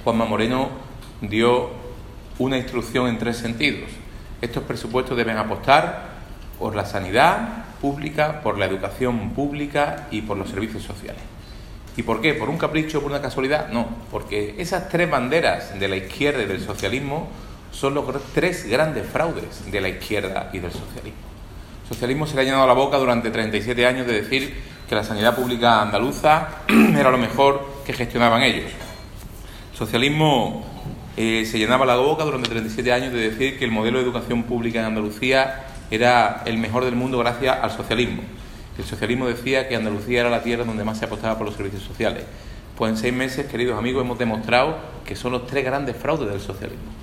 Juanma Moreno dio una instrucción en 3 sentidos. Estos presupuestos deben apostar por la sanidad pública, por la educación pública y por los servicios sociales. ¿Y por qué? ¿Por un capricho, por una casualidad? No, porque esas 3 banderas de la izquierda y del socialismo son los 3 grandes fraudes de la izquierda y del socialismo. El socialismo se le ha llenado la boca durante 37 años de decir que la sanidad pública andaluza era lo mejor que gestionaban ellos. El socialismo se llenaba la boca durante 37 años de decir que el modelo de educación pública en Andalucía era el mejor del mundo gracias al socialismo. El socialismo decía que Andalucía era la tierra donde más se apostaba por los servicios sociales. Pues en 6 meses, queridos amigos, hemos demostrado que son los 3 grandes fraudes del socialismo.